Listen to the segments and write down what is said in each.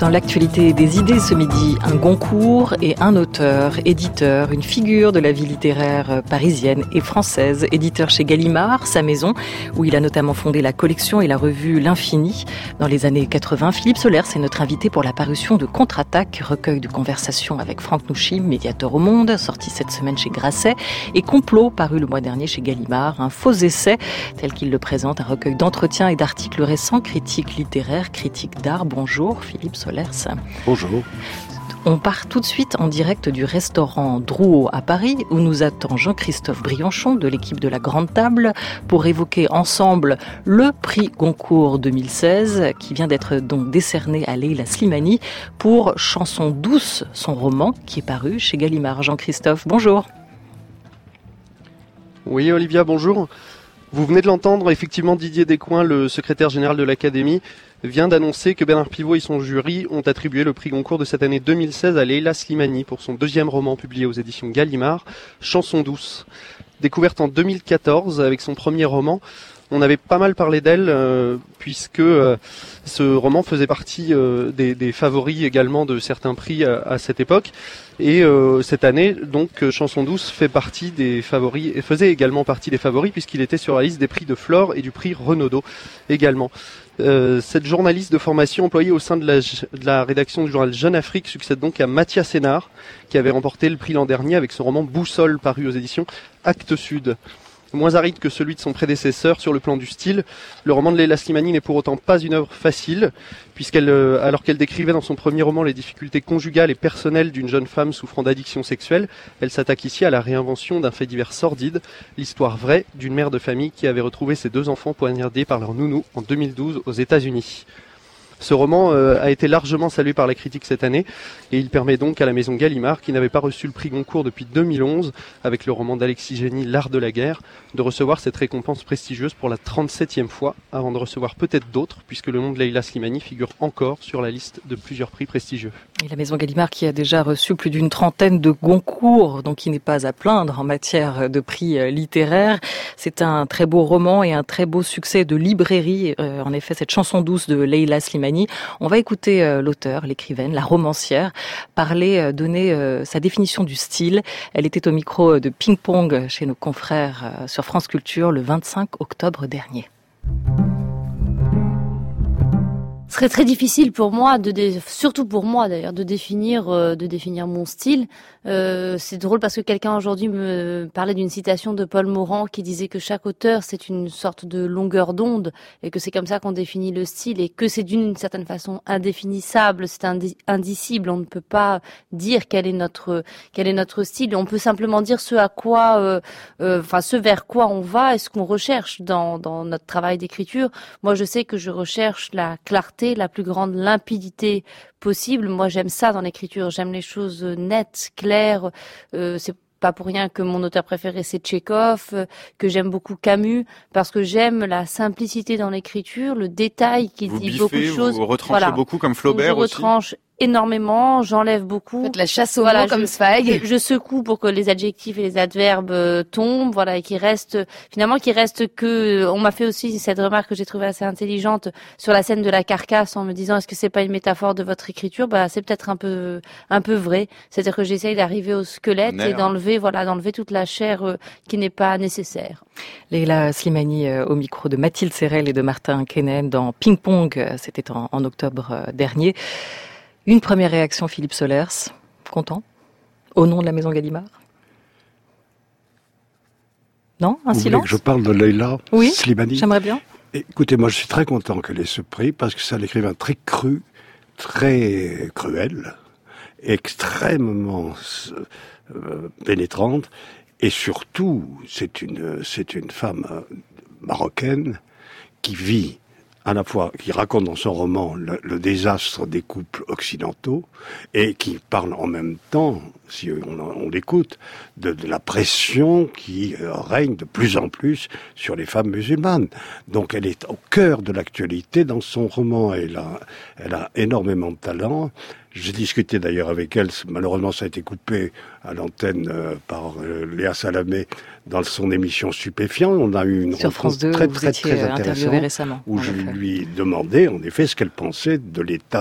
Dans l'actualité des idées ce midi, un Goncourt et un auteur, éditeur, une figure de la vie littéraire parisienne et française, éditeur chez Gallimard, sa maison, où il a notamment fondé la collection et la revue L'Infini. Dans les années 80, Philippe Sollers est notre invité pour la parution de Contre-Attaque, recueil de conversations avec Franck Nouchim, médiateur au Monde, sorti cette semaine chez Grasset, et Complot, paru le mois dernier chez Gallimard, un faux essai, tel qu'il le présente, un recueil d'entretiens et d'articles récents, critiques littéraires, critiques d'art. Bonjour Philippe Sollers. Bonjour. On part tout de suite en direct du restaurant Drouot à Paris, où nous attend Jean-Christophe Briançon de l'équipe de la Grande Table pour évoquer ensemble le prix Goncourt 2016 qui vient d'être donc décerné à Leïla Slimani pour Chanson douce, son roman qui est paru chez Gallimard. Jean-Christophe, bonjour. Oui Olivia, bonjour. Vous venez de l'entendre, effectivement Didier Descoings, le secrétaire général de l'Académie, vient d'annoncer que Bernard Pivot et son jury ont attribué le prix Goncourt de cette année 2016 à Leïla Slimani pour son deuxième roman publié aux éditions Gallimard, Chanson douce. Découverte en 2014 avec son premier roman, on avait pas mal parlé d'elle puisque ce roman faisait partie des favoris également de certains prix à cette époque. Et cette année, donc, Chanson douce fait partie des favoris et faisait également partie des favoris puisqu'il était sur la liste des prix de Flore et du prix Renaudot également. Cette journaliste de formation employée au sein de la rédaction du journal Jeune Afrique succède donc à Mathias Sénard, qui avait remporté le prix l'an dernier avec son roman Boussole paru aux éditions Actes Sud. Moins aride que celui de son prédécesseur sur le plan du style, le roman de Leïla Slimani n'est pour autant pas une œuvre facile, alors qu'elle décrivait dans son premier roman les difficultés conjugales et personnelles d'une jeune femme souffrant d'addiction sexuelle, elle s'attaque ici à la réinvention d'un fait divers sordide, l'histoire vraie d'une mère de famille qui avait retrouvé ses deux enfants poignardés par leur nounou en 2012 aux États-Unis. Ce roman a été largement salué par la critique cette année et il permet donc à la maison Gallimard, qui n'avait pas reçu le prix Goncourt depuis 2011, avec le roman d'Alexis Génie, L'Art de la guerre, de recevoir cette récompense prestigieuse pour la 37e fois, avant de recevoir peut-être d'autres, puisque le nom de Leïla Slimani figure encore sur la liste de plusieurs prix prestigieux. Et la maison Gallimard qui a déjà reçu plus d'une trentaine de Goncourt, donc qui n'est pas à plaindre en matière de prix littéraires. C'est un très beau roman et un très beau succès de librairie, en effet, cette Chanson douce de Leïla Slimani. On va écouter l'auteur, l'écrivaine, la romancière, donner sa définition du style. Elle était au micro de Ping Pong chez nos confrères sur France Culture le 25 octobre dernier. Ce serait très difficile pour moi, surtout pour moi d'ailleurs, de définir mon style. C'est drôle parce que quelqu'un aujourd'hui me parlait d'une citation de Paul Morand qui disait que chaque auteur c'est une sorte de longueur d'onde et que c'est comme ça qu'on définit le style et que c'est d'une certaine façon indéfinissable, c'est indicible. On ne peut pas dire quel est notre style. On peut simplement dire ce vers quoi on va et ce qu'on recherche dans notre travail d'écriture. Moi, je sais que je recherche la clarté, la plus grande limpidité possible. Moi, j'aime ça dans l'écriture. J'aime les choses nettes, claires. C'est pas pour rien que mon auteur préféré c'est Tchekhov, que j'aime beaucoup Camus, parce que j'aime la simplicité dans l'écriture, le détail qui dit beaucoup de choses. Vous retranchez beaucoup comme Flaubert aussi. Je retranche énormément, j'enlève beaucoup. Faites la chasse aux mots comme Zweig. Je secoue pour que les adjectifs et les adverbes tombent, et qui restent que. On m'a fait aussi cette remarque que j'ai trouvée assez intelligente sur la scène de la carcasse en me disant est-ce que c'est pas une métaphore de votre écriture? C'est peut-être un peu vrai. C'est-à-dire que j'essaye d'arriver au squelette et d'enlever toute la chair qui n'est pas nécessaire. Leïla Slimani au micro de Mathilde Serrel et de Martin Kenen dans Ping Pong, c'était en octobre dernier. Une première réaction, Philippe Sollers, content, au nom de la maison Gallimard? Non, un silence? Vous voulez que je parle de Leïla Slimani? Oui, j'aimerais bien. Écoutez, moi je suis très content qu'elle ait ce prix parce que c'est un écrivain très cru, très cruel, extrêmement pénétrante et surtout c'est une femme marocaine qui vit à la fois, qui raconte dans son roman le désastre des couples occidentaux et qui parle en même temps, si on l'écoute, de la pression qui règne de plus en plus sur les femmes musulmanes. Donc elle est au cœur de l'actualité dans son roman. Elle a énormément de talent. J'ai discuté d'ailleurs avec elle, malheureusement ça a été coupé à l'antenne par Léa Salamé dans son émission Stupéfiant. On a eu une rencontre très intéressante récemment, où je lui demandais en effet ce qu'elle pensait de l'état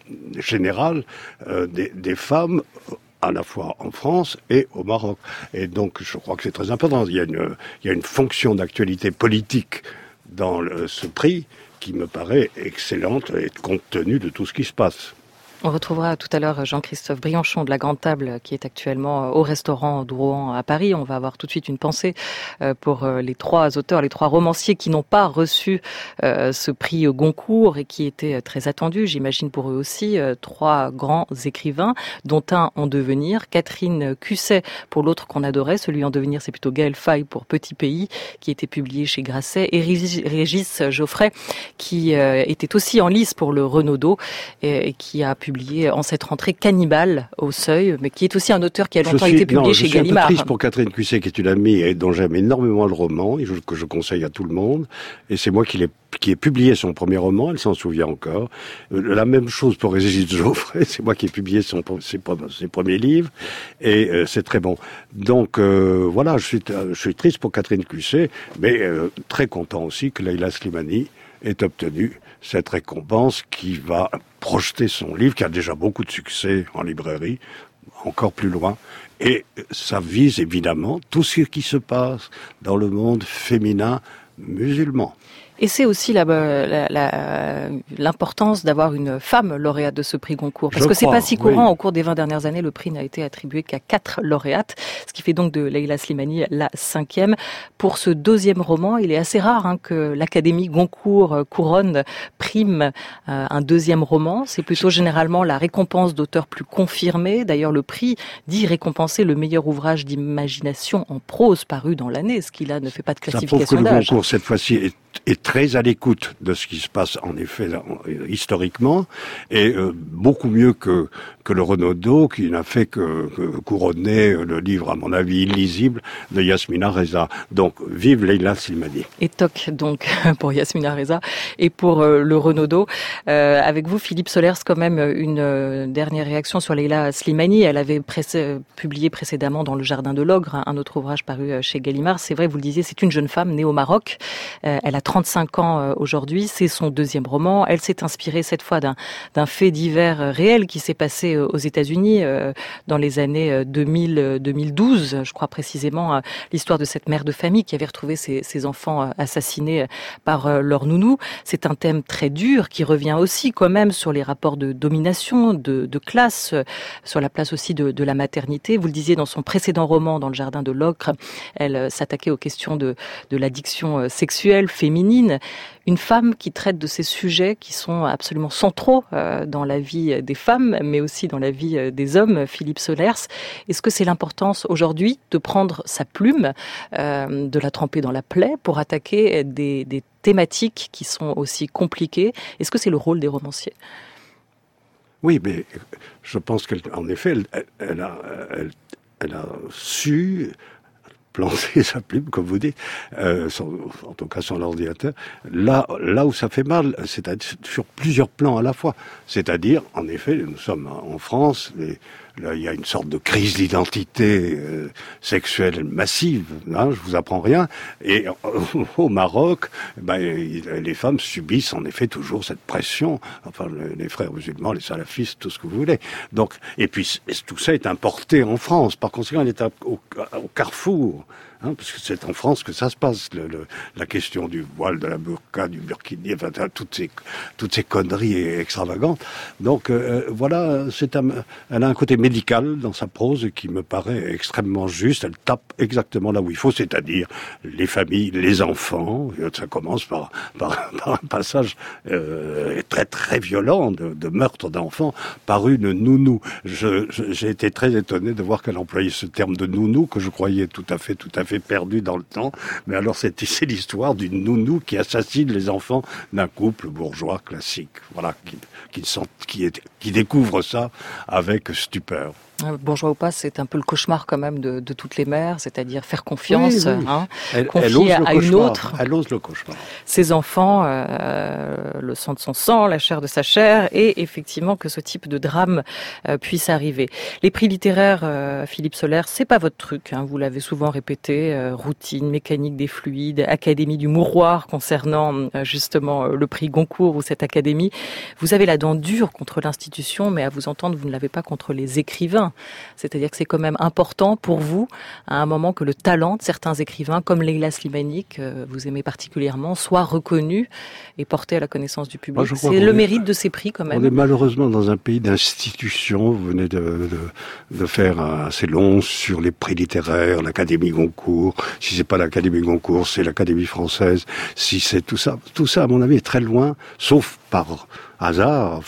générale des femmes à la fois en France et au Maroc. Et donc, je crois que c'est très important. Il y a une fonction d'actualité politique dans ce prix qui me paraît excellente et compte tenu de tout ce qui se passe. On retrouvera tout à l'heure Jean-Christophe Brianchon de la Grande Table qui est actuellement au restaurant Drouan à Paris. On va avoir tout de suite une pensée pour les trois auteurs, les trois romanciers qui n'ont pas reçu ce prix Goncourt et qui étaient très attendus, j'imagine pour eux aussi, trois grands écrivains, dont un en devenir, Catherine Cusset pour l'autre qu'on adorait, celui en devenir c'est plutôt Gaël Faye pour Petit Pays qui était publié chez Grasset, et Régis Geoffrey qui était aussi en lice pour le Renaudot et qui a publié en cette rentrée Cannibale au Seuil, mais qui est aussi un auteur qui a longtemps été publié chez Gallimard. Je suis un peu triste pour Catherine Cusset, qui est une amie et dont j'aime énormément le roman, et que je conseille à tout le monde. Et c'est moi qui ai publié son premier roman, elle s'en souvient encore. La même chose pour Régis Geoffrey, c'est moi qui ai publié ses premiers livres, et c'est très bon. Donc voilà, je suis triste pour Catherine Cusset, mais très content aussi que Leila Slimani ait obtenu cette récompense qui va projeter son livre, qui a déjà beaucoup de succès en librairie, encore plus loin. Et ça vise évidemment tout ce qui se passe dans le monde féminin musulman. Et c'est aussi l'importance d'avoir une femme lauréate de ce prix Goncourt. Parce que c'est pas si courant. Oui. Au cours des 20 dernières années, le prix n'a été attribué qu'à 4 lauréates, ce qui fait donc de Leila Slimani la 5e. Pour ce deuxième roman, il est assez rare que l'Académie Goncourt couronne, prime un deuxième roman. C'est plutôt généralement la récompense d'auteurs plus confirmés. D'ailleurs, le prix dit récompenser le meilleur ouvrage d'imagination en prose paru dans l'année, ce qui là ne fait pas de classification d'âge. Ça prouve que le Goncourt, cette fois-ci, est très à l'écoute de ce qui se passe en effet historiquement, et beaucoup mieux que le Renaudot, qui n'a fait que couronner le livre, à mon avis, illisible de Yasmina Reza. Donc, vive Leila Slimani. Et toc donc pour Yasmina Reza et pour le Renaudot. Avec vous, Philippe Solers, quand même une dernière réaction sur Leila Slimani. Elle avait publié précédemment dans Le Jardin de l'Ogre, un autre ouvrage paru chez Gallimard. C'est vrai, vous le disiez, c'est une jeune femme née au Maroc. Elle a 35 ans aujourd'hui, c'est son deuxième roman. Elle s'est inspirée cette fois d'un fait divers réel qui s'est passé aux États-Unis dans les années 2012, je crois précisément, l'histoire de cette mère de famille qui avait retrouvé ses enfants assassinés par leur nounou. C'est un thème très dur qui revient aussi quand même sur les rapports de domination, de classe, sur la place aussi de la maternité. Vous le disiez dans son précédent roman, dans Le Jardin de l'Ocre, elle s'attaquait aux questions de l'addiction sexuelle féminine. Une femme qui traite de ces sujets qui sont absolument centraux dans la vie des femmes, mais aussi dans la vie des hommes, Philippe Solers. Est-ce que c'est l'importance aujourd'hui de prendre sa plume, de la tremper dans la plaie pour attaquer des thématiques qui sont aussi compliquées? Est-ce que c'est le rôle des romanciers? Oui, mais je pense qu'en effet, elle a su planter sa plume, comme vous dites, en tout cas son ordinateur, là où ça fait mal, c'est-à-dire sur plusieurs plans à la fois. C'est-à-dire, en effet, nous sommes en France, là, il y a une sorte de crise d'identité sexuelle massive, hein, je vous apprends rien. Et au Maroc, les femmes subissent en effet toujours cette pression. Enfin, les frères musulmans, les salafistes, tout ce que vous voulez. Donc, et puis tout ça est importé en France. Par conséquent, elle est au carrefour. Hein, parce que c'est en France que ça se passe, la question du voile, de la burqa, du burkini, enfin toutes ces conneries extravagantes. Donc voilà, elle a un côté médical dans sa prose qui me paraît extrêmement juste. Elle tape exactement là où il faut, c'est-à-dire les familles, les enfants. Ça commence par un passage très très violent de meurtre d'enfants par une nounou. J'ai été très étonné de voir qu'elle employait ce terme de nounou que je croyais tout à fait perdu dans le temps, mais alors c'est l'histoire d'une nounou qui assassine les enfants d'un couple bourgeois classique, voilà, qui découvre ça avec stupeur. Bourgeois ou pas, c'est un peu le cauchemar quand même de toutes les mères, c'est-à-dire faire confiance, oui. Confier à une autre. Elle ose le cauchemar. Ses enfants, le sang de son sang, la chair de sa chair, et effectivement que ce type de drame puisse arriver. Les prix littéraires, Philippe Sollers, c'est pas votre truc, vous l'avez souvent répété, routine, mécanique des fluides, académie du mouroir concernant justement le prix Goncourt ou cette académie. Vous avez la dent dure contre l'institution, mais à vous entendre, vous ne l'avez pas contre les écrivains. C'est-à-dire que c'est quand même important pour vous, à un moment, que le talent de certains écrivains, comme Leila Slimani, que vous aimez particulièrement, soit reconnu et porté à la connaissance du public. C'est le mérite de ces prix, quand même. On est malheureusement dans un pays d'institutions. Vous venez de faire un assez long sur les prix littéraires, l'Académie Goncourt. Si c'est pas l'Académie Goncourt, c'est l'Académie française. Si c'est tout ça, à mon avis, est très loin, sauf par hasard,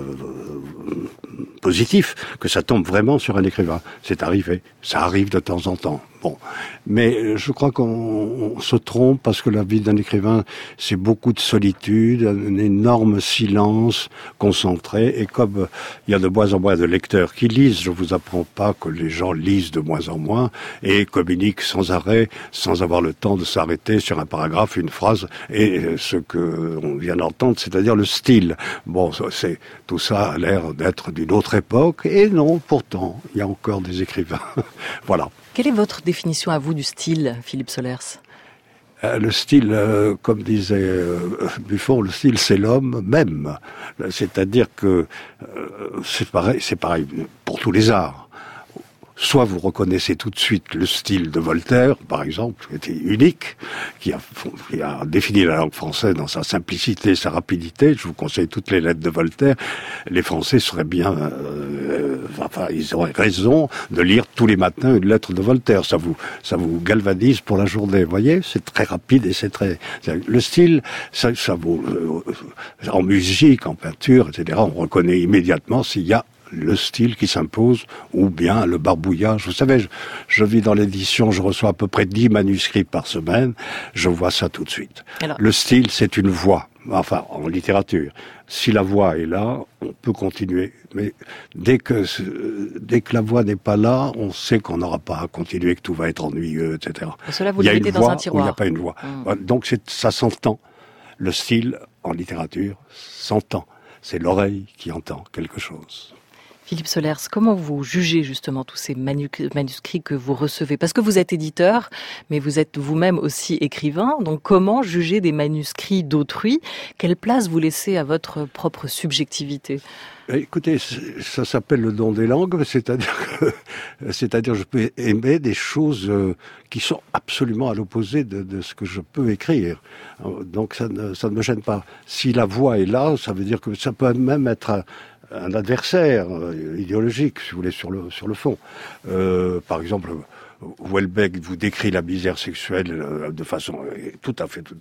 positif, que ça tombe vraiment sur un écrivain. C'est arrivé. Ça arrive de temps en temps. Bon. Mais je crois qu'on se trompe parce que la vie d'un écrivain, c'est beaucoup de solitude, un énorme silence concentré. Et comme il y a de moins en moins de lecteurs qui lisent, je vous apprends pas que les gens lisent de moins en moins et communiquent sans arrêt, sans avoir le temps de s'arrêter sur un paragraphe, une phrase, et ce que on vient d'entendre, c'est-à-dire le style. Bon, tout ça a l'air d'être d'une autre époque, et non, pourtant, il y a encore des écrivains. Voilà. Quelle est votre définition à vous du style, Philippe Sollers ? Le style, comme disait Buffon, le style c'est l'homme même. C'est-à-dire que c'est pareil pour tous les arts. Soit vous reconnaissez tout de suite le style de Voltaire, par exemple, qui était unique, qui a défini la langue française dans sa simplicité, sa rapidité. Je vous conseille toutes les lettres de Voltaire. Les Français seraient bien, ils auraient raison de lire tous les matins une lettre de Voltaire. Ça vous galvanise pour la journée. Vous voyez, c'est très rapide et le style, ça vaut, en musique, en peinture, etc. On reconnaît immédiatement s'il y a le style qui s'impose, ou bien le barbouillage. Vous savez, je vis dans l'édition, je reçois à peu près 10 manuscrits par semaine, je vois ça tout de suite. Alors, le style, c'est une voix, enfin, en littérature. Si la voix est là, on peut continuer. Mais dès que la voix n'est pas là, on sait qu'on n'aura pas à continuer, que tout va être ennuyeux, etc. Cela, vous le mettez dans un tiroir. Il n'y a pas une voix. Donc, ça s'entend. Le style, en littérature, s'entend. C'est l'oreille qui entend quelque chose. Philippe Sollers, comment vous jugez justement tous ces manuscrits que vous recevez ? Parce que vous êtes éditeur, mais vous êtes vous-même aussi écrivain. Donc comment juger des manuscrits d'autrui ? Quelle place vous laissez à votre propre subjectivité ? Écoutez, ça s'appelle le don des langues, c'est-à-dire je peux aimer des choses qui sont absolument à l'opposé de ce que je peux écrire. Donc ça ne me gêne pas. Si la voix est là, ça veut dire que ça peut même être un adversaire idéologique, si vous voulez, sur le fond. Par exemple, Houellebecq vous décrit la misère sexuelle de façon tout à fait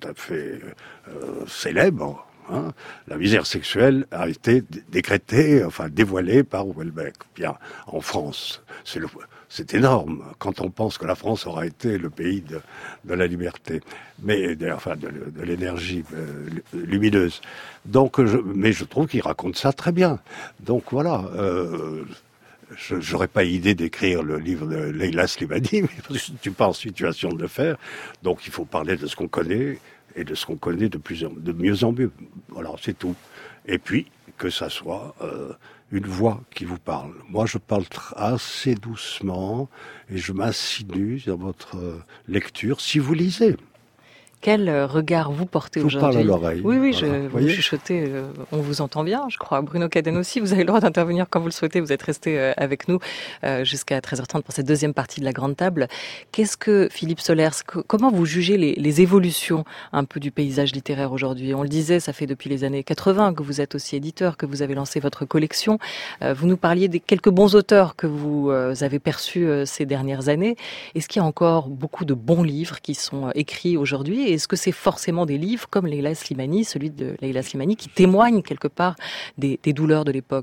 célèbre. La misère sexuelle a été décrétée, dévoilée par Houellebecq. Bien, en France, c'est énorme quand on pense que la France aura été le pays de la liberté, mais de l'énergie lumineuse. Donc, mais je trouve qu'il raconte ça très bien. Donc voilà. J'aurais pas idée d'écrire le livre de Leila Slimani, mais je ne suis pas en situation de le faire. Donc il faut parler de ce qu'on connaît et de ce qu'on connaît de mieux en mieux. Voilà, c'est tout. Et puis que ça soit une voix qui vous parle. Moi, je parle assez doucement et je m'insinue dans votre lecture si vous lisez. Quel regard vous portez aujourd'hui ? Je vous parle à l'oreille. Oui, vous chuchotez, on vous entend bien, je crois. Bruno Cadenne aussi, vous avez le droit d'intervenir quand vous le souhaitez. Vous êtes resté avec nous jusqu'à 13h30 pour cette deuxième partie de la grande table. Qu'est-ce que, Philippe Sollers, comment vous jugez les évolutions un peu du paysage littéraire aujourd'hui ? On le disait, ça fait depuis les années 80 que vous êtes aussi éditeur, que vous avez lancé votre collection. Vous nous parliez des quelques bons auteurs que vous avez perçus ces dernières années. Est-ce qu'il y a encore beaucoup de bons livres qui sont écrits aujourd'hui ? Est-ce que c'est forcément des livres comme celui de Leila Slimani, qui témoignent quelque part des douleurs de l'époque ?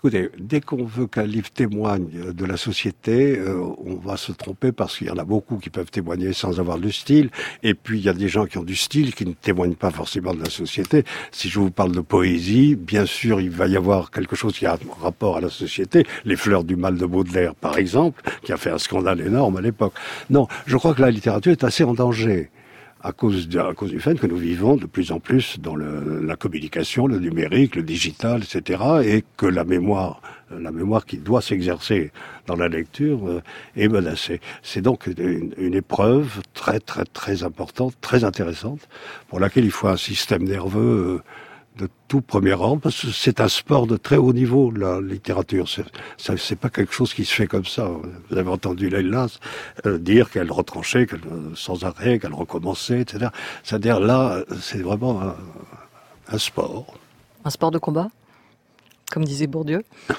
Écoutez, dès qu'on veut qu'un livre témoigne de la société, on va se tromper parce qu'il y en a beaucoup qui peuvent témoigner sans avoir de style. Et puis, il y a des gens qui ont du style qui ne témoignent pas forcément de la société. Si je vous parle de poésie, bien sûr, il va y avoir quelque chose qui a un rapport à la société. Les fleurs du mal de Baudelaire, par exemple, qui a fait un scandale énorme à l'époque. Non, je crois que la littérature est assez en danger. À cause du fait que nous vivons de plus en plus dans la communication, le numérique, le digital, etc., et que la mémoire qui doit s'exercer dans la lecture est menacée. C'est donc une épreuve très, très, très importante, très intéressante, pour laquelle il faut un système nerveux de tout premier ordre, parce que c'est un sport de très haut niveau, la littérature. C'est pas quelque chose qui se fait comme ça. Vous avez entendu Lélas dire qu'elle retranchait, sans arrêt, qu'elle recommençait, etc. C'est-à-dire là, c'est vraiment un sport. Un sport de combat, comme disait Bourdieu.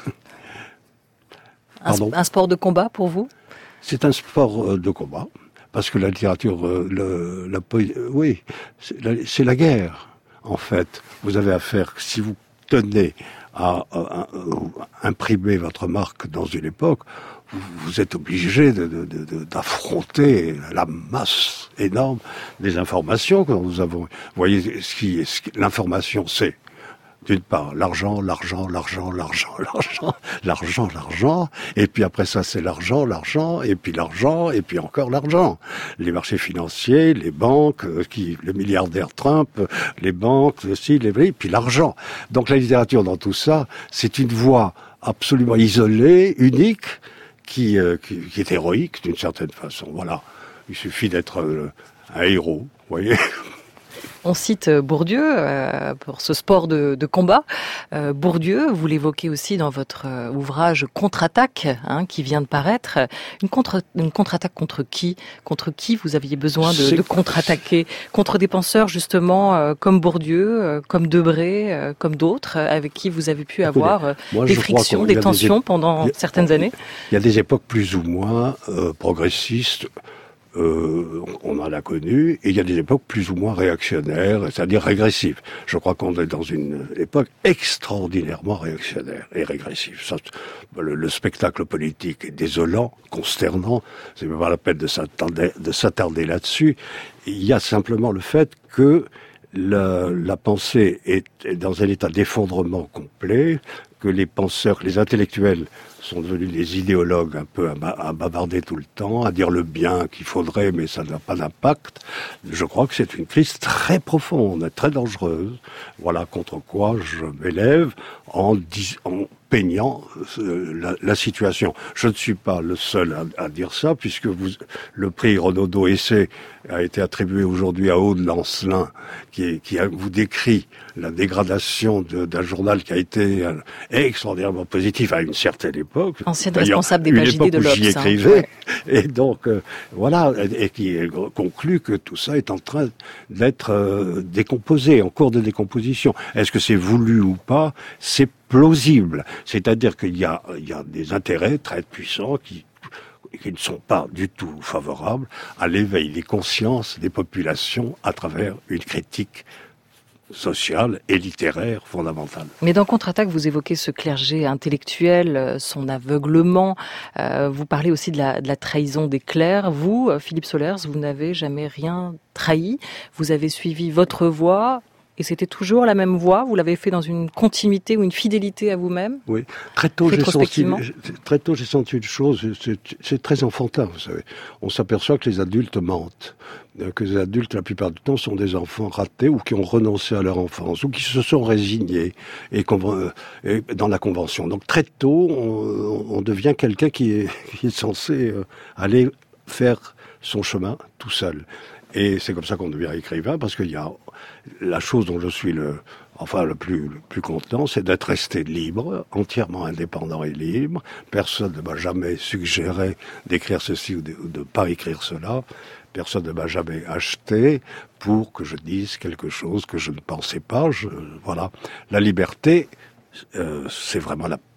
Un sport de combat pour vous? C'est un sport de combat, parce que la littérature, oui, c'est la guerre. En fait, vous avez affaire, si vous tenez à imprimer votre marque dans une époque, vous êtes obligé d'affronter la masse énorme des informations que nous avons. Vous voyez, l'information, c'est d'une part l'argent, et puis après ça c'est l'argent, et puis encore l'argent. Les marchés financiers, les banques, le milliardaire Trump, les banques aussi, et puis l'argent. Donc la littérature dans tout ça, c'est une voie absolument isolée, unique, qui est héroïque d'une certaine façon. Voilà, il suffit d'être un héros, vous voyez. On cite Bourdieu pour ce sport de combat. Bourdieu, vous l'évoquez aussi dans votre ouvrage Contre-attaque, qui vient de paraître. Une contre-attaque contre qui? Contre qui vous aviez besoin de contre-attaquer? Contre des penseurs justement comme Bourdieu, comme Debré, comme d'autres, avec qui vous avez pu avoir des frictions, des tensions pendant certaines années? Il y a des époques plus ou moins progressistes. On en a connu, et il y a des époques plus ou moins réactionnaires, c'est-à-dire régressives. Je crois qu'on est dans une époque extraordinairement réactionnaire et régressive. Ça, le spectacle politique est désolant, consternant, c'est même pas la peine de s'attarder là-dessus. Il y a simplement le fait que la pensée est dans un état d'effondrement complet, que les penseurs, les intellectuels sont devenus des idéologues un peu à bavarder tout le temps, à dire le bien qu'il faudrait, mais ça n'a pas d'impact. Je crois que c'est une crise très profonde, très dangereuse. Voilà contre quoi je m'élève en peignant la situation. Je ne suis pas le seul à dire ça, puisque le prix Renaudot Essai a été attribué aujourd'hui à Aude Lancelin, qui vous décrit la dégradation d'un journal qui a été extraordinairement positif à une certaine époque. Ancienne responsable des pages idées de l'Obs. J'y écrivais, et donc voilà, et qui conclut que tout ça est en train d'être décomposé, en cours de décomposition. Est-ce que c'est voulu ou pas? C'est plausible. C'est-à-dire qu'il y a des intérêts très puissants qui ne sont pas du tout favorables à l'éveil des consciences des populations à travers une critique sociale et littéraire fondamentale. Mais dans Contre-attaque, vous évoquez ce clergé intellectuel, son aveuglement. Vous parlez aussi de la trahison des clercs. Vous, Philippe Solers, vous n'avez jamais rien trahi. Vous avez suivi votre voie. Et c'était toujours la même voie? Vous l'avez fait dans une continuité ou une fidélité à vous-même? Oui. Très tôt, j'ai senti une chose, c'est très enfantin, vous savez. On s'aperçoit que les adultes mentent. Que les adultes, la plupart du temps, sont des enfants ratés ou qui ont renoncé à leur enfance ou qui se sont résignés et dans la convention. Donc très tôt, on devient quelqu'un qui est censé aller faire son chemin tout seul. Et c'est comme ça qu'on devient écrivain, parce qu'il y a la chose dont je suis le plus content, c'est d'être resté libre, entièrement indépendant et libre. Personne ne m'a jamais suggéré d'écrire ceci ou de ne pas écrire cela. Personne ne m'a jamais acheté pour que je dise quelque chose que je ne pensais pas. Voilà. La liberté, c'est vraiment la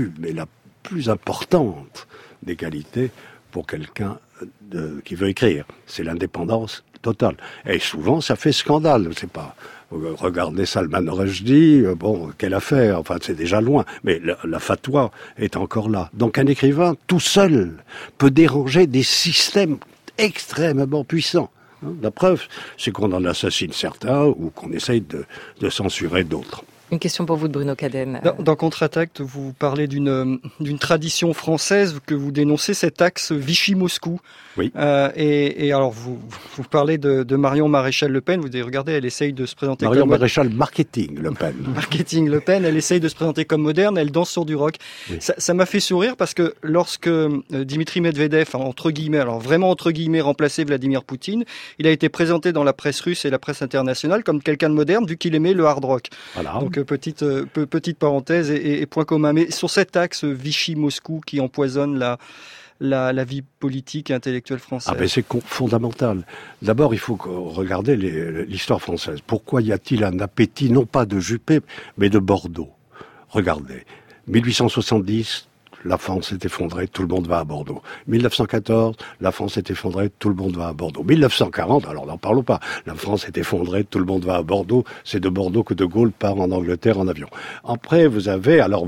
plus importante des qualités pour quelqu'un qui veut écrire. C'est l'indépendance totale. Et souvent, ça fait scandale. C'est pas, Regardez Salman Rushdie, bon, quelle affaire, enfin c'est déjà loin, mais la fatwa est encore là. Donc un écrivain tout seul peut déranger des systèmes extrêmement puissants. La preuve, c'est qu'on en assassine certains ou qu'on essaye de censurer d'autres. Une question pour vous de Bruno Cadenne. Dans Contre-Attaque, vous parlez d'une tradition française que vous dénoncez, cet axe Vichy-Moscou. Oui. Et alors, vous parlez de Marion Maréchal Le Pen. Vous dites, regardez, elle essaye de se présenter Marion Maréchal Marketing Le Pen. Marketing Le Pen, elle essaye de se présenter comme moderne, elle danse sur du rock. Oui. Ça m'a fait sourire parce que lorsque Dimitri Medvedev, entre guillemets, alors vraiment entre guillemets, remplacé Vladimir Poutine, il a été présenté dans la presse russe et la presse internationale comme quelqu'un de moderne vu qu'il aimait le hard rock. Voilà. Donc petite parenthèse et point commun. Mais sur cet axe Vichy-Moscou qui empoisonne la vie politique et intellectuelle française. Ah ben c'est fondamental. D'abord, il faut regarder l'histoire française. Pourquoi y a-t-il un appétit, non pas de Juppé, mais de Bordeaux? Regardez, 1870, la France s'est effondrée, tout le monde va à Bordeaux. 1914, la France s'est effondrée, tout le monde va à Bordeaux. 1940, alors n'en parlons pas, la France s'est effondrée, tout le monde va à Bordeaux. C'est de Bordeaux que De Gaulle part en Angleterre en avion. Après, vous avez, alors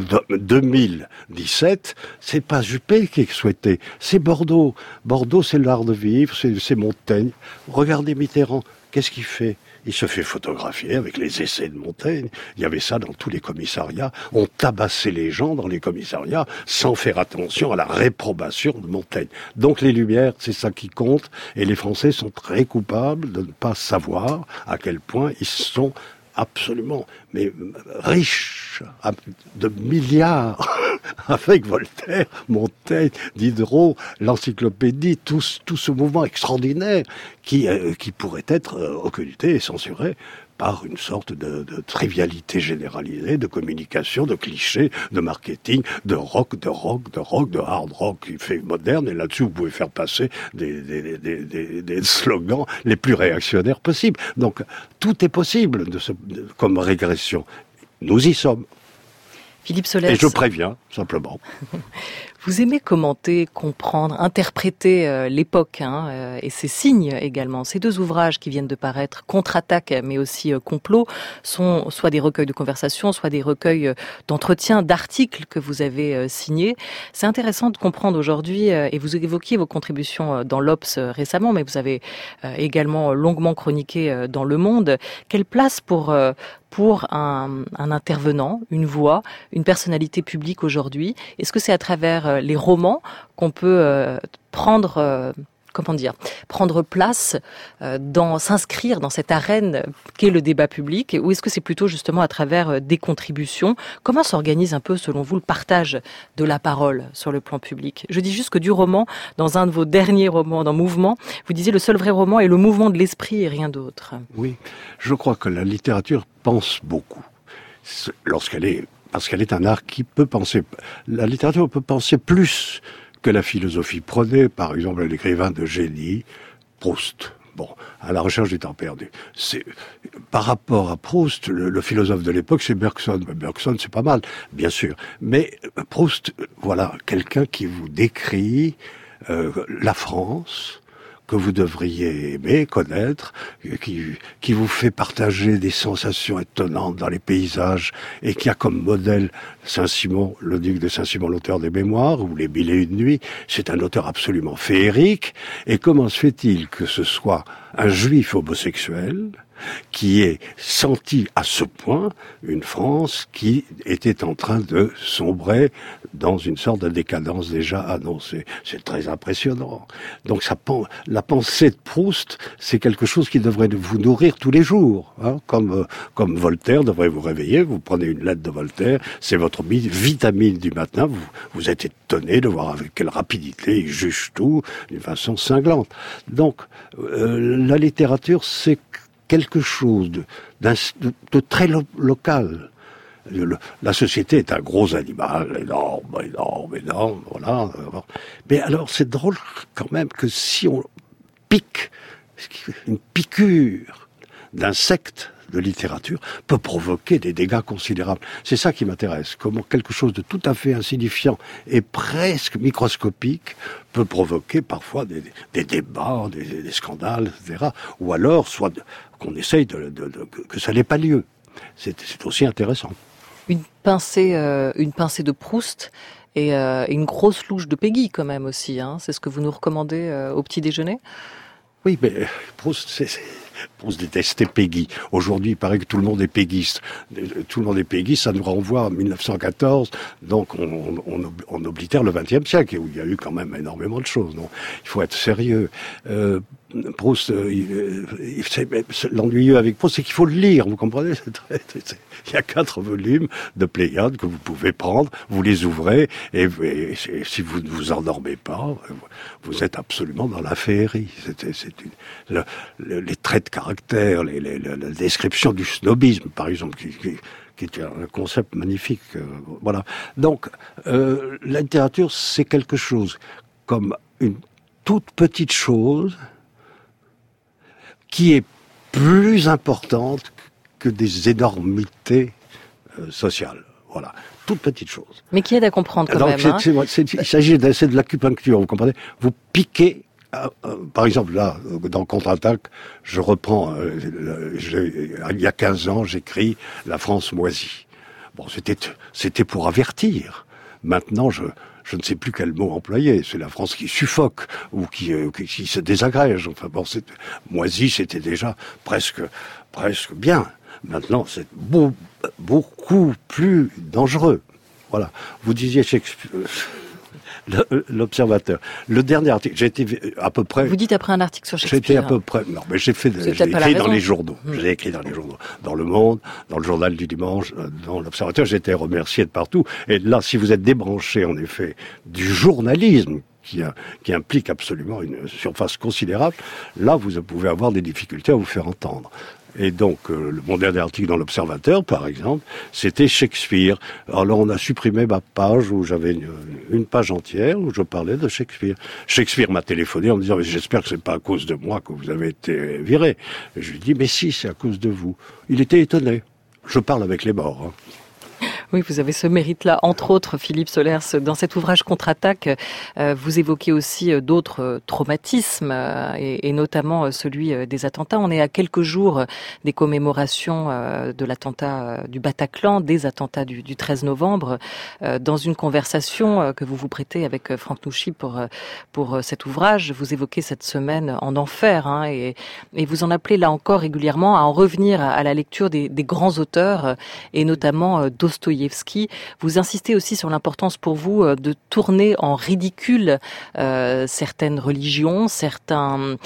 2017, c'est pas Juppé qui est souhaité, c'est Bordeaux. Bordeaux, c'est l'art de vivre, c'est Montaigne. Regardez Mitterrand, qu'est-ce qu'il fait? Il se fait photographier avec les essais de Montaigne. Il y avait ça dans tous les commissariats. On tabassait les gens dans les commissariats sans faire attention à la réprobation de Montaigne. Donc les Lumières, c'est ça qui compte. Et les Français sont très coupables de ne pas savoir à quel point ils sont absolument riches de milliards avec Voltaire, Montaigne, Diderot, l'encyclopédie, tout ce mouvement extraordinaire qui pourrait être occulté et censuré par une sorte de trivialité généralisée, de communication, de clichés, de marketing, de rock, de hard rock qui fait moderne, et là-dessus vous pouvez faire passer des slogans les plus réactionnaires possibles. Donc tout est possible comme régression. Nous y sommes. Philippe Solers. Et je préviens, simplement. Vous aimez commenter, comprendre, interpréter l'époque et ses signes également. Ces deux ouvrages qui viennent de paraître, Contre-Attaque mais aussi Complot, sont soit des recueils de conversations, soit des recueils d'entretiens, d'articles que vous avez signés. C'est intéressant de comprendre aujourd'hui, et vous évoquiez vos contributions dans l'Obs récemment, mais vous avez également longuement chroniqué dans Le Monde. Quelle place pour un intervenant, une voix, une personnalité publique aujourd'hui? Est-ce que c'est à travers les romans qu'on peut prendre place, s'inscrire dans cette arène qu'est le débat public, ou est-ce que c'est plutôt justement à travers des contributions? Comment s'organise un peu, selon vous, le partage de la parole sur le plan public? Je dis juste que du roman, dans un de vos derniers romans, dans Mouvement, vous disiez le seul vrai roman est le mouvement de l'esprit et rien d'autre. Oui, je crois que la littérature pense beaucoup. Parce qu'elle est un art qui peut penser. La littérature peut penser plus que la philosophie. Prenez par exemple l'écrivain de génie, Proust. Bon, à la recherche du temps perdu. Par rapport à Proust, le philosophe de l'époque, c'est Bergson. Bergson, c'est pas mal, bien sûr. Mais Proust, voilà, quelqu'un qui vous décrit la France, que vous devriez aimer, connaître, qui vous fait partager des sensations étonnantes dans les paysages, et qui a comme modèle Saint-Simon, le duc de Saint-Simon, l'auteur des Mémoires, ou Les 1001 nuits. C'est un auteur absolument féerique. Et comment se fait-il que ce soit un juif homosexuel qui ait senti à ce point une France qui était en train de sombrer dans une sorte de décadence déjà annoncée? C'est très impressionnant. Donc la pensée de Proust, c'est quelque chose qui devrait vous nourrir tous les jours, comme Voltaire devrait vous réveiller. Vous prenez une lettre de Voltaire, c'est votre vitamine du matin, vous êtes étonné de voir avec quelle rapidité il juge tout d'une façon cinglante. Donc la littérature, c'est quelque chose de très local. La société est un gros animal, énorme, voilà. Mais alors, c'est drôle quand même que si on pique, une piqûre d'insecte de littérature peut provoquer des dégâts considérables. C'est ça qui m'intéresse. Comment quelque chose de tout à fait insignifiant et presque microscopique peut provoquer parfois des débats, des scandales, etc. Ou alors, qu'on essaye que ça n'ait pas lieu. C'est aussi intéressant. Une pincée de Proust et une grosse louche de Peggy quand même aussi. Hein. C'est ce que vous nous recommandez au petit déjeuner ? Oui, mais Proust, Proust détestait Peggy. Aujourd'hui, il paraît que tout le monde est péguiste. Tout le monde est péguiste, ça nous renvoie à 1914, donc on oblitère le XXe siècle, où il y a eu quand même énormément de choses. Donc, il faut être sérieux. Proust, l'ennuyeux avec Proust, c'est qu'il faut le lire, vous comprenez ? Il y a 4 volumes de Pléiades que vous pouvez prendre, vous les ouvrez, et si vous ne vous endormez pas, vous êtes absolument dans la féerie. Les traits de caractère, la description du snobisme, par exemple, qui est un concept magnifique. Voilà. Donc, la littérature, c'est quelque chose comme une toute petite chose qui est plus importante que des énormités sociales. Voilà. Toute petite chose. Mais qui aide à comprendre quand même. Il s'agit c'est de l'acupuncture, vous comprenez ? Vous piquez. Par exemple, là, dans Contre-attaque, je reprends, il y a 15 ans, j'écris « La France moisie ». Bon, c'était pour avertir. Maintenant, je ne sais plus quel mot employer. C'est la France qui suffoque ou qui se désagrège. Enfin bon, moisie, c'était déjà presque bien. Maintenant, c'est beaucoup plus dangereux. Voilà. Vous disiez Shakespeare... L'Observateur. Le dernier article, j'ai été à peu près... Vous dites après un article sur Shakespeare. J'étais à peu près... Non, mais j'ai écrit dans les journaux. J'ai écrit dans les journaux. Dans Le Monde, dans le Journal du Dimanche, dans l'Observateur, j'ai été remercié de partout. Et là, si vous êtes débranché, en effet, du journalisme, qui implique absolument une surface considérable, là, vous pouvez avoir des difficultés à vous faire entendre. Et donc, mon dernier article dans l'Observateur, par exemple, c'était Shakespeare. Alors, on a supprimé ma page où j'avais une page entière où je parlais de Shakespeare. Shakespeare m'a téléphoné en me disant « J'espère que c'est pas à cause de moi que vous avez été viré. » Et je lui ai dit « Mais si, c'est à cause de vous. » Il était étonné. Je parle avec les morts. Hein. Oui, vous avez ce mérite-là. Entre autres, Philippe Solers, dans cet ouvrage Contre-attaque, vous évoquez aussi d'autres traumatismes, et notamment celui des attentats. On est à quelques jours des commémorations de l'attentat du Bataclan, des attentats du 13 novembre. Dans une conversation que vous prêtez avec Franck Nouchy pour cet ouvrage, vous évoquez cette semaine en enfer, hein, et vous en appelez là encore régulièrement à en revenir à la lecture des grands auteurs, et notamment Dostoïevski. Vous insistez aussi sur l'importance pour vous de tourner en ridicule certaines religions, certains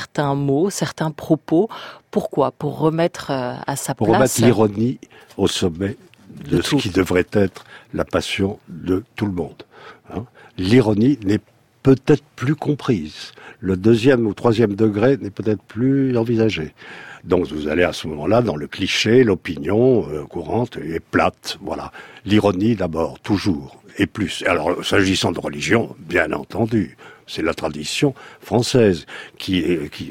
mots, certains propos. Pourquoi ? Pour remettre à sa place... Pour remettre l'ironie au sommet de ce qui devrait être la passion de tout le monde. Hein ? L'ironie n'est peut-être plus comprise. Le 2e ou 3e degré n'est peut-être plus envisagé. Donc vous allez à ce moment-là dans le cliché, l'opinion courante est plate, voilà. L'ironie d'abord, toujours, et plus. Alors s'agissant de religion, bien entendu, c'est la tradition française qui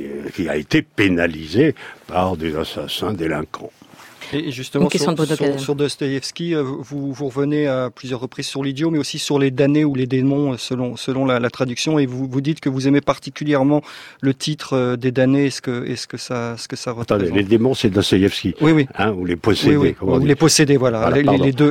a été pénalisée par des assassins délinquants. Et justement, sur Dostoïevski, vous revenez à plusieurs reprises sur l'idiot, mais aussi sur les damnés ou les démons, selon la traduction, et vous dites que vous aimez particulièrement le titre des damnés. Est-ce que ça représente? Attendez, les démons, c'est Dostoïevski. Oui. Hein, ou les possédés. Oui. Ou les possédés, voilà. Les deux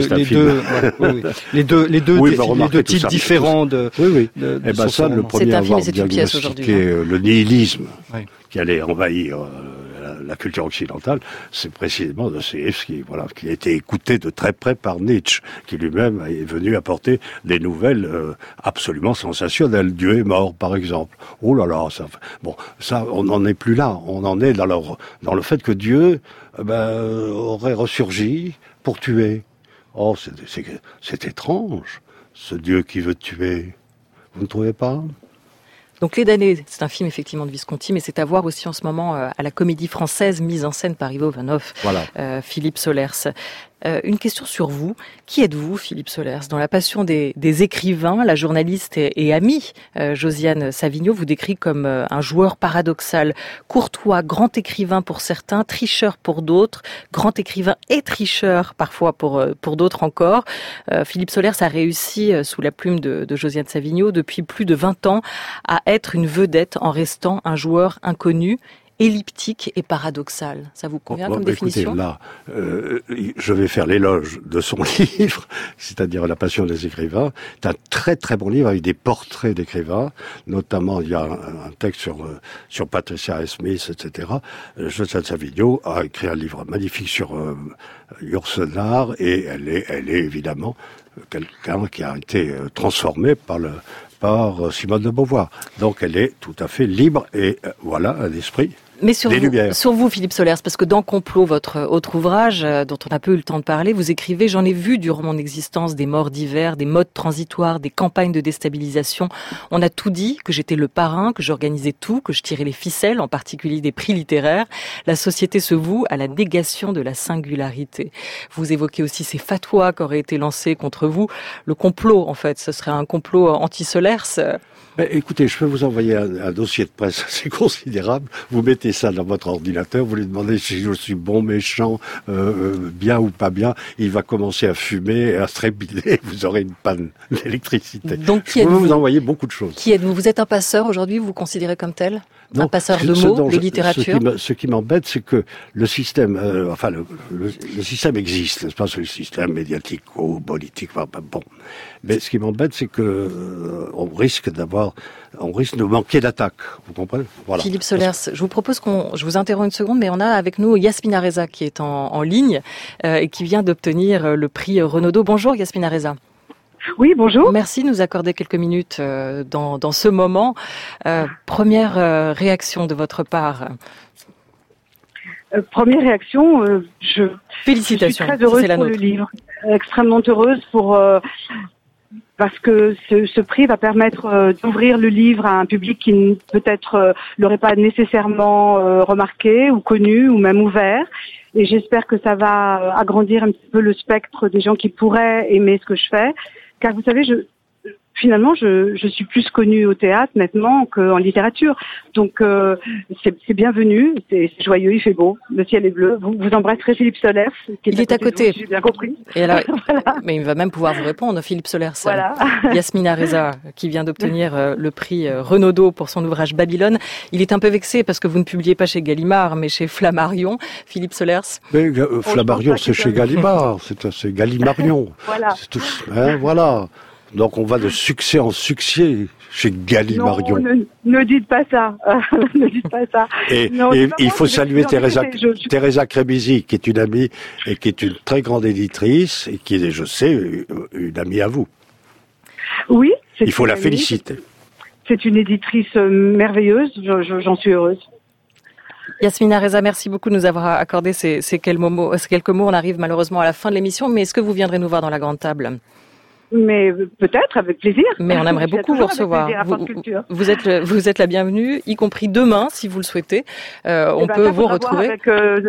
titres différents de. Oui. Eh ben ça, le premier à avoir diagnostiqué le nihilisme qui allait envahir la culture occidentale, c'est précisément Dostoïevski, voilà, qui a été écouté de très près par Nietzsche, qui lui-même est venu apporter des nouvelles absolument sensationnelles. Dieu est mort, par exemple. Oh là là, ça, on n'en est plus là. On en est dans le fait que Dieu aurait ressurgi pour tuer. Oh, c'est étrange, ce Dieu qui veut tuer. Vous ne trouvez pas ? Donc Les damnés, c'est un film effectivement de Visconti, mais c'est à voir aussi en ce moment à la Comédie Française, mise en scène par Ivo Vanov, voilà. Philippe Solers. Une question sur vous. Qui êtes-vous, Philippe Solers ? Dans La Passion des écrivains, la journaliste et amie Josiane Savigno vous décrit comme un joueur paradoxal, courtois, grand écrivain pour certains, tricheur pour d'autres, grand écrivain et tricheur parfois pour d'autres encore. Philippe Solers a réussi, sous la plume de Josiane Savigno, depuis plus de 20 ans, à être une vedette en restant un joueur inconnu elliptique et paradoxal. Ça vous convient comme définition ? Écoutez, là, je vais faire l'éloge de son livre, c'est-à-dire La Passion des écrivains. C'est un très très bon livre avec des portraits d'écrivains. Notamment, il y a un texte sur Patricia Highsmith, etc. Joseph Savigno a écrit un livre magnifique sur Yourcenar, et elle est évidemment quelqu'un qui a été transformé par Simone de Beauvoir. Donc elle est tout à fait libre, et voilà un esprit. Mais sur vous, Philippe Solers, parce que dans Complot, votre autre ouvrage, dont on n'a peu eu le temps de parler, vous écrivez « J'en ai vu durant mon existence des morts d'hiver, des modes transitoires, des campagnes de déstabilisation. On a tout dit, que j'étais le parrain, que j'organisais tout, que je tirais les ficelles, en particulier des prix littéraires. La société se voue à la négation de la singularité. » Vous évoquez aussi ces fatwas qui auraient été lancés contre vous. Le complot, en fait, ce serait un complot anti-Solers. Écoutez, je peux vous envoyer un dossier de presse assez considérable. Vous mettez ça dans votre ordinateur, vous lui demandez si je suis bon, méchant, bien ou pas bien. Il va commencer à fumer, à se trépider. Vous aurez une panne d'électricité. Donc, je peux vous envoyer beaucoup de choses. Qui êtes-vous ? Vous êtes un passeur aujourd'hui ? Vous vous considérez comme tel ? Un passeur de mots, de littérature. Ce qui m'embête, c'est que le système, le système existe, n'est-ce pas, c'est le système médiatico-politique, bon. Mais ce qui m'embête, c'est que on risque de manquer d'attaque. Vous comprenez ? Voilà. Philippe Solers, je vous propose je vous interromps une seconde, mais on a avec nous Yasmina Reza qui est en ligne et qui vient d'obtenir le prix Renaudot. Bonjour Yasmina Reza. Oui, bonjour. Merci de nous accorder quelques minutes dans ce moment. Première réaction de votre part. Première réaction, félicitations. Je suis très heureuse pour le livre. Extrêmement heureuse parce que ce prix va permettre d'ouvrir le livre à un public qui peut-être l'aurait pas nécessairement remarqué ou connu ou même ouvert. Et j'espère que ça va agrandir un petit peu le spectre des gens qui pourraient aimer ce que je fais. Car vous savez, je suis plus connue au théâtre maintenant qu'en littérature. Donc c'est bienvenu, c'est joyeux, il fait beau, le ciel est bleu. Vous embrasserez Philippe Solers. Il est à côté. J'ai bien compris. Et alors, voilà. Mais il va même pouvoir vous répondre, Philippe Solers. Voilà. Yasmina Reza, qui vient d'obtenir le prix Renaudot pour son ouvrage Babylone. Il est un peu vexé parce que vous ne publiez pas chez Gallimard, mais chez Flammarion. Philippe Solers. Mais Flammarion, c'est chez Gallimard. C'est Gallimarion. Voilà. C'est tout, voilà. Donc on va de succès en succès chez Gallimarion. Non, ne dites pas ça. Ne dites pas ça. Et il faut saluer Teresa Crebizi, qui est une amie et qui est une très grande éditrice et qui est, je sais, une amie à vous. Oui. Il faut la féliciter. C'est une éditrice merveilleuse. J'en suis heureuse. Yasmina Reza, merci beaucoup de nous avoir accordé ces quelques mots. On arrive malheureusement à la fin de l'émission, mais est-ce que vous viendrez nous voir dans la grande table ? Mais peut-être, avec plaisir. Mais on aimerait beaucoup vous recevoir. Vous êtes la bienvenue, y compris demain, si vous le souhaitez. On peut vous retrouver. Avec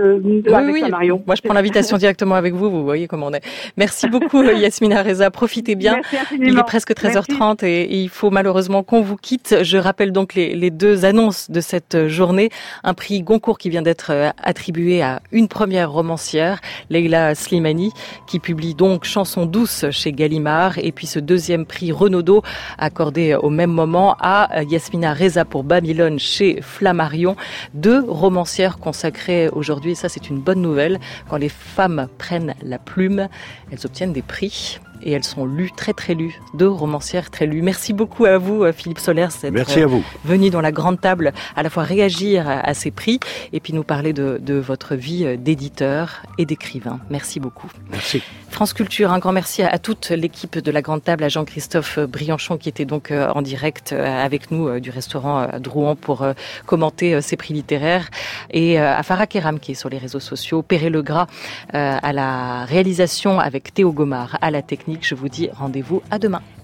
Marion. Moi, je prends l'invitation directement avec vous. Vous voyez comment on est. Merci beaucoup, Yasmina Reza. Profitez bien. Il est presque 13h30 et il faut malheureusement qu'on vous quitte. Je rappelle donc les deux annonces de cette journée. Un prix Goncourt qui vient d'être attribué à une première romancière, Leila Slimani, qui publie donc Chansons douces chez Gallimard. Et puis ce deuxième prix Renaudot accordé au même moment à Yasmina Reza pour Babylone chez Flammarion. 2 romancières consacrées aujourd'hui, et ça c'est une bonne nouvelle. Quand les femmes prennent la plume, elles obtiennent des prix. Et elles sont lues, très très lues. 2 romancières très lues. Merci beaucoup à vous, Philippe Solers, d'être venu dans la grande table, à la fois réagir à ces prix et puis nous parler de votre vie d'éditeur et d'écrivain. Merci beaucoup. Merci. France Culture, un grand merci à toute l'équipe de la grande table, à Jean-Christophe Brianchon qui était donc en direct avec nous du restaurant Drouan pour commenter ces prix littéraires, et à Farah Keram qui est sur les réseaux sociaux, Perret Legras à la réalisation avec Théo Gomard à la technique. Je vous dis rendez-vous à demain.